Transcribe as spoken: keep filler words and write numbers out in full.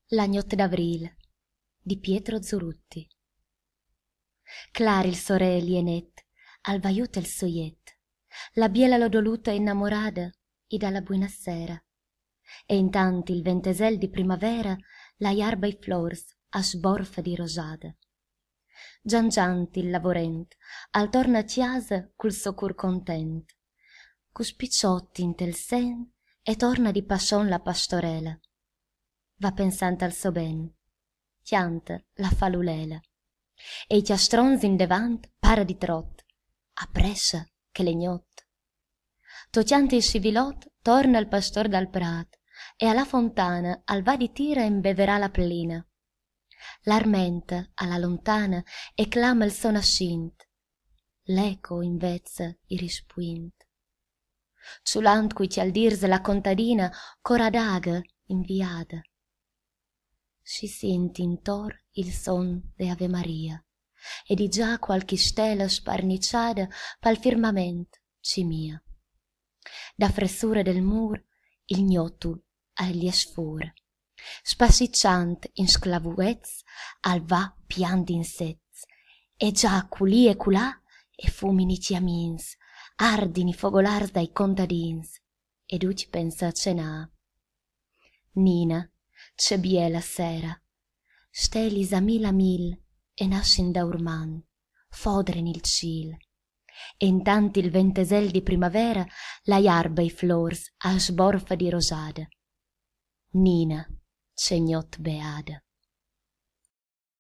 La notte d'avril di Pietro Zurutti. Clar il sorel lienet, al vaiut el soiet, la biela lodoluta innamorada, id alla buina sera. E intanto il ventesel di primavera, la iarba i flors a sborfa di rosada. Gian gianti il lavorent, al torna a chiasa col socur content, cu spicciotti in tel sen, e torna di pascion la pastorela. Va pensant al so ben, chianta la falulela, e i chiastronzi in devant para di trot, appressa che le gnot. Tociante il scivilot torna il pastor dal prat, e alla fontana al va di tira imbeverà la plina. L'armenta alla lontana e clama il son ascint, l'eco invezza i rispuint. Ciulant cui ci al dirse la contadina cora daga inviada. Si senti intor il son de Ave Maria, e di già qualche stella sparniciada pal firmament cimia. Da fressura del mur il gnotul agli sfur, spassicciant in sclavuezz al va pian d'insetz, e già culì e culà e fumini ciamins, ardini fogolars dai contadins, ed uci pensa a cenà. Nina c'è biela sera, stelis a mil a mil e nascin da urman, fodren il cil, e intanto il ventesel di primavera la iarba i flors a sborfa di rosada. Nina c'è gnot beada.